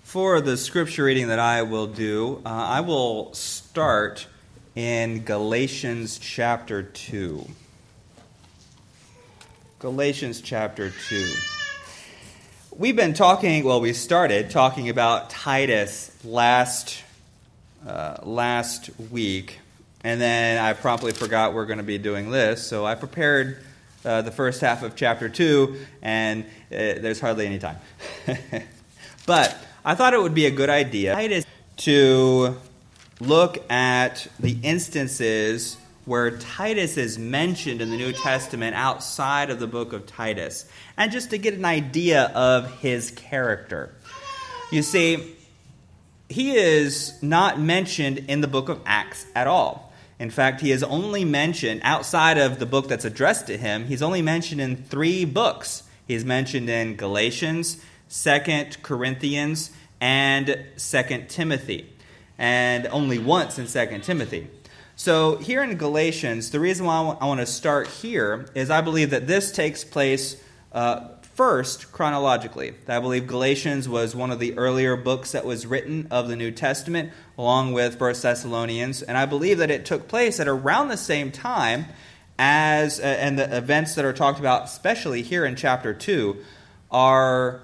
For the scripture reading that I will do, I will start in Galatians chapter 2. Galatians chapter 2. We started talking about Titus last week, and then I promptly forgot we're going to be doing this, so I prepared the first half of chapter 2, and there's hardly any time. But I thought it would be a good idea to look at the instances where Titus is mentioned in the New Testament outside of the book of Titus, and just to get an idea of his character. You see, he is not mentioned in the book of Acts at all. In fact, he is only mentioned outside of the book that's addressed to him. He's only mentioned in 3 books. He's mentioned in Galatians, 2 Corinthians, and 2 Timothy, and only once in 2 Timothy. So here in Galatians, the reason why I want to start here is I believe that this takes place first chronologically. I believe Galatians was one of the earlier books that was written of the New Testament, along with 1 Thessalonians, and I believe that it took place at around the same time as, and the events that are talked about, especially here in chapter 2, are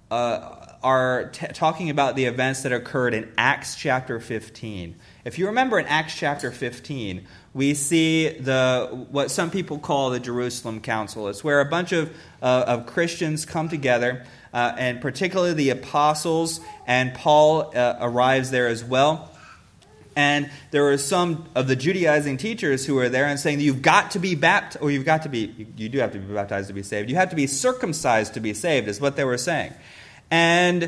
talking about the events that occurred in Acts chapter 15. If you remember in Acts chapter 15, we see what some people call the Jerusalem Council. It's where a bunch of Christians come together, and particularly the apostles, and Paul arrives there as well. And there were some of the Judaizing teachers who were there and saying that you've got to be baptized, or you do have to be baptized to be saved. You have to be circumcised to be saved, is what they were saying. And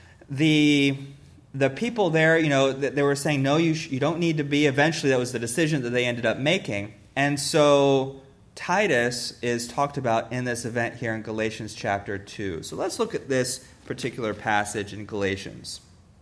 the people there, they were saying, no, you don't need to be. Eventually, that was the decision that they ended up making. And so Titus is talked about in this event here in Galatians chapter 2. So let's look at this particular passage in Galatians.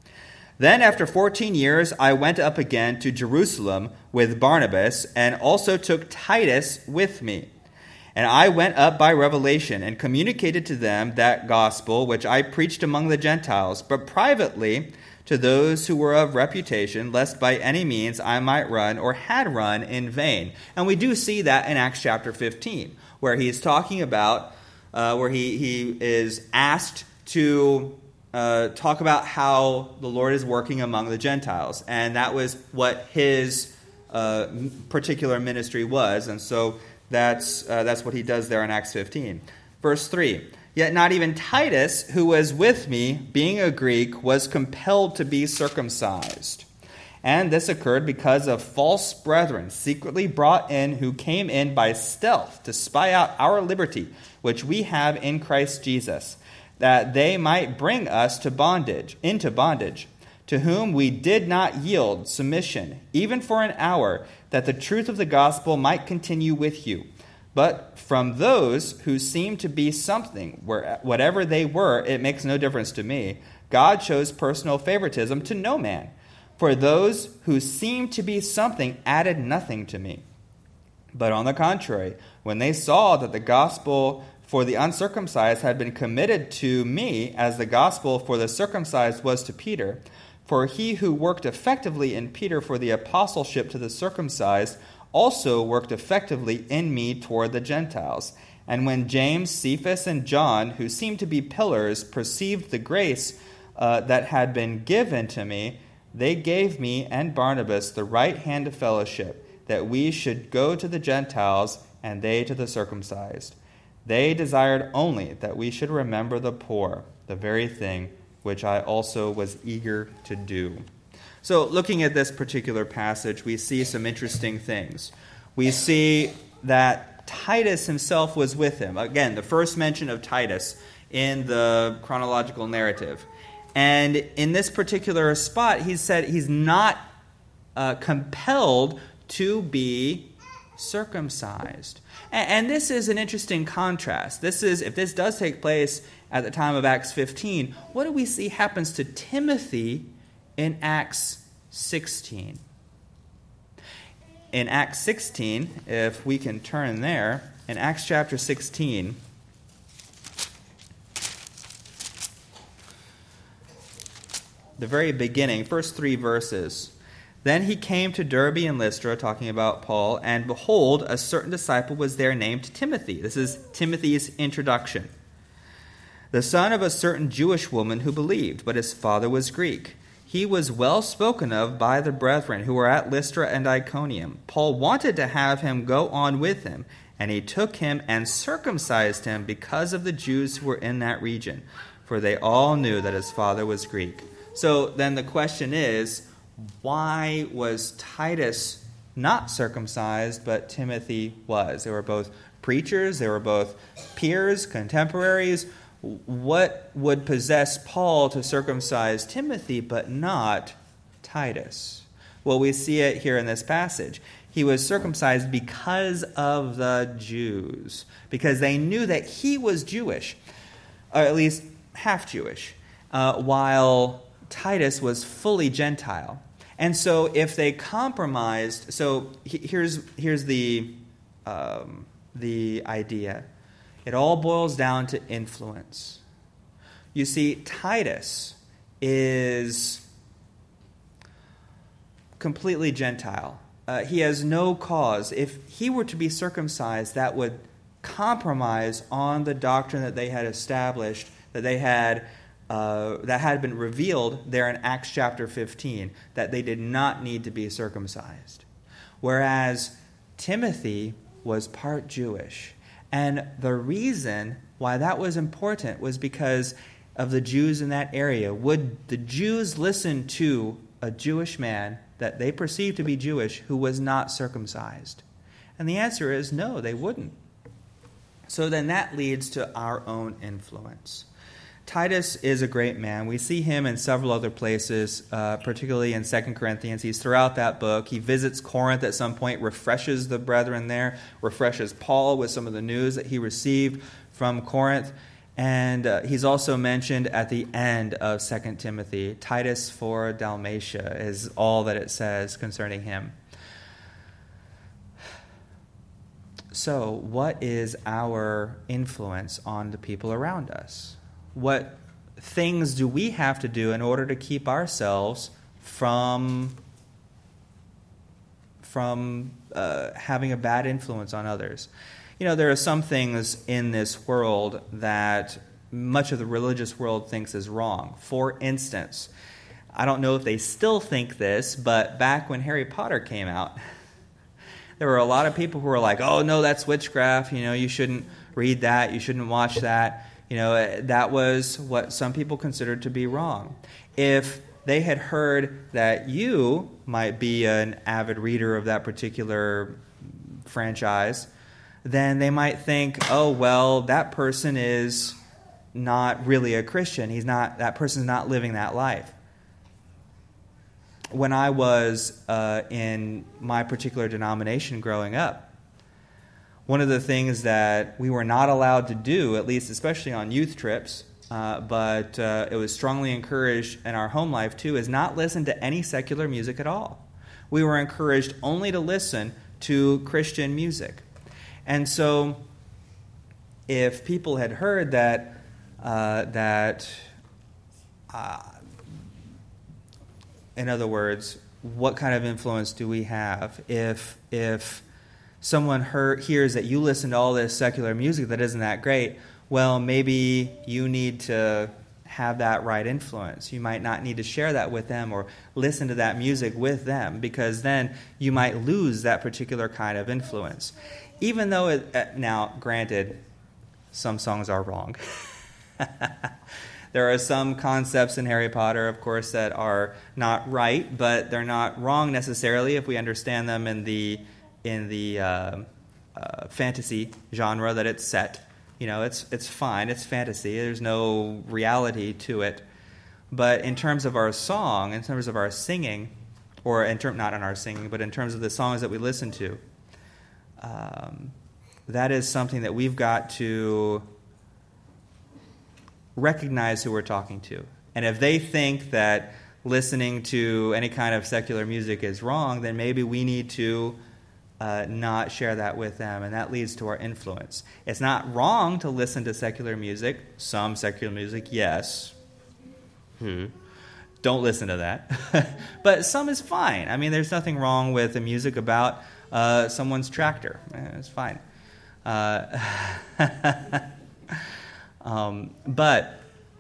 Then after 14 years, I went up again to Jerusalem with Barnabas, and also took Titus with me. And I went up by revelation, and communicated to them that gospel which I preached among the Gentiles, but privately to those who were of reputation, lest by any means I might run, or had run, in vain. And we do see that in Acts chapter 15, where he is talking about, where he is asked to talk about how the Lord is working among the Gentiles. And that was what his particular ministry was. And so that's what he does there in Acts 15. Verse 3, yet not even Titus, who was with me, being a Greek, was compelled to be circumcised. And this occurred because of false brethren, secretly brought in, who came in by stealth to spy out our liberty, which we have in Christ Jesus, that they might bring us into bondage, to whom we did not yield submission, even for an hour, that the truth of the gospel might continue with you. But from those who seemed to be something, whatever they were, it makes no difference to me, God shows personal favoritism to no man. For those who seemed to be something added nothing to me. But on the contrary, when they saw that the gospel for the uncircumcised had been committed to me, as the gospel for the circumcised was to Peter, for he who worked effectively in Peter for the apostleship to the circumcised also worked effectively in me toward the Gentiles. And when James, Cephas, and John, who seemed to be pillars, perceived the grace that had been given to me, they gave me and Barnabas the right hand of fellowship, that we should go to the Gentiles, and they to the circumcised. They desired only that we should remember the poor, the very thing which I also was eager to do. So looking at this particular passage, we see some interesting things. We see that Titus himself was with him. Again, the first mention of Titus in the chronological narrative. And in this particular spot, he said he's not compelled to be circumcised. And this is an interesting contrast. If this does take place at the time of Acts 15, what do we see happens to Timothy in Acts 16? In Acts 16, if we can turn there, in Acts chapter 16, the very beginning, first 3 verses. Then he came to Derbe and Lystra, talking about Paul, and behold, a certain disciple was there named Timothy. This is Timothy's introduction. The son of a certain Jewish woman who believed, but his father was Greek. He was well spoken of by the brethren who were at Lystra and Iconium. Paul wanted to have him go on with him, and he took him and circumcised him because of the Jews who were in that region, for they all knew that his father was Greek. So then the question is, why was Titus not circumcised, but Timothy was? They were both preachers, they were both peers, contemporaries. What would possess Paul to circumcise Timothy, but not Titus? Well, we see it here in this passage. He was circumcised because of the Jews, because they knew that he was Jewish, or at least half Jewish, while Titus was fully Gentile. And so if they compromised, so here's the idea. It all boils down to influence. You see, Titus is completely Gentile. He has no cause. If he were to be circumcised, that would compromise on the doctrine that they had established, that had been revealed there in Acts chapter 15, that they did not need to be circumcised. Whereas Timothy was part Jewish. And the reason why that was important was because of the Jews in that area. Would the Jews listen to a Jewish man that they perceived to be Jewish who was not circumcised? And the answer is no, they wouldn't. So then that leads to our own influence. Titus is a great man. We see him in several other places, particularly in 2 Corinthians. He's throughout that book. He visits Corinth at some point, refreshes the brethren there, refreshes Paul with some of the news that he received from Corinth. And he's also mentioned at the end of 2 Timothy. Titus for Dalmatia is all that it says concerning him. So, what is our influence on the people around us? What things do we have to do in order to keep ourselves from having a bad influence on others? You know, there are some things in this world that much of the religious world thinks is wrong. For instance, I don't know if they still think this, but back when Harry Potter came out, there were a lot of people who were like, oh, no, that's witchcraft. You know, you shouldn't read that. You shouldn't watch that. You know, that was what some people considered to be wrong. If they had heard that you might be an avid reader of that particular franchise, then they might think, oh, well, that person is not really a Christian. That person's not living that life. When I was in my particular denomination growing up, one of the things that we were not allowed to do, at least especially on youth trips, but it was strongly encouraged in our home life too, is not listen to any secular music at all. We were encouraged only to listen to Christian music. And so if people had heard that in other words, what kind of influence do we have if someone hears that you listen to all this secular music that isn't that great? Well, maybe you need to have that right influence. You might not need to share that with them or listen to that music with them, because then you might lose that particular kind of influence. Even though, now, granted, some songs are wrong. There are some concepts in Harry Potter, of course, that are not right, but they're not wrong necessarily if we understand them in the fantasy genre that it's set. You know, it's fine. It's fantasy. There's no reality to it. But in terms of our song, in terms of our singing, or not in our singing, but in terms of the songs that we listen to, that is something that we've got to recognize who we're talking to. And if they think that listening to any kind of secular music is wrong, then maybe we need to not share that with them, and that leads to our influence. It's not wrong to listen to secular music. Some secular music, yes. don't listen to that. But some is fine. I mean, there's nothing wrong with the music about someone's tractor. It's fine. But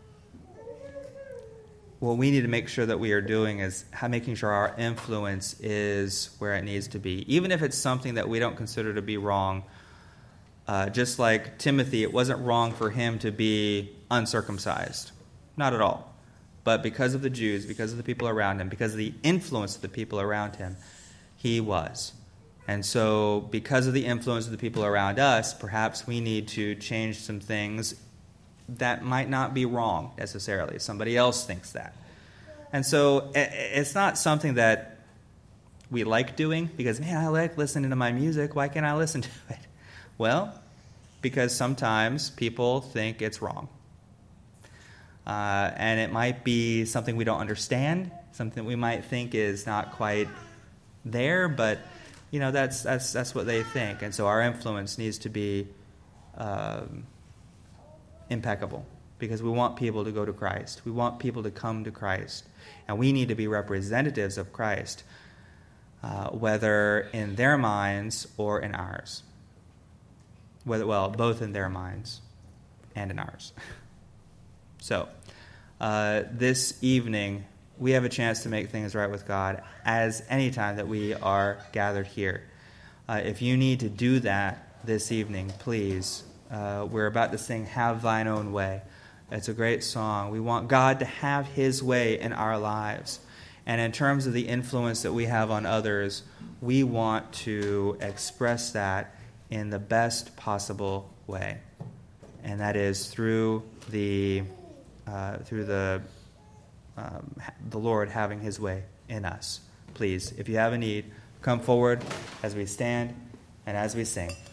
what we need to make sure that we are doing is making sure our influence is where it needs to be. Even if it's something that we don't consider to be wrong, just like Timothy, it wasn't wrong for him to be uncircumcised. Not at all. But because of the Jews, because of the people around him, because of the influence of the people around him, he was. And so because of the influence of the people around us, perhaps we need to change some things that might not be wrong necessarily. Somebody else thinks that. And so it's not something that we like doing because, man, I like listening to my music. Why can't I listen to it? Well, because sometimes people think it's wrong. And it might be something we don't understand, something we might think is not quite there, but that's what they think. And so our influence needs to be impeccable because we want people to go to Christ. We want people to come to Christ. And we need to be representatives of Christ, whether in their minds or in ours. Both in their minds and in ours. So, this evening, we have a chance to make things right with God as any time that we are gathered here. If you need to do that this evening, please. We're about to sing Have Thine Own Way. It's a great song. We want God to have His way in our lives. And in terms of the influence that we have on others, we want to express that in the best possible way. And that is through the Lord having His way in us. Please, if you have a need, come forward as we stand and as we sing.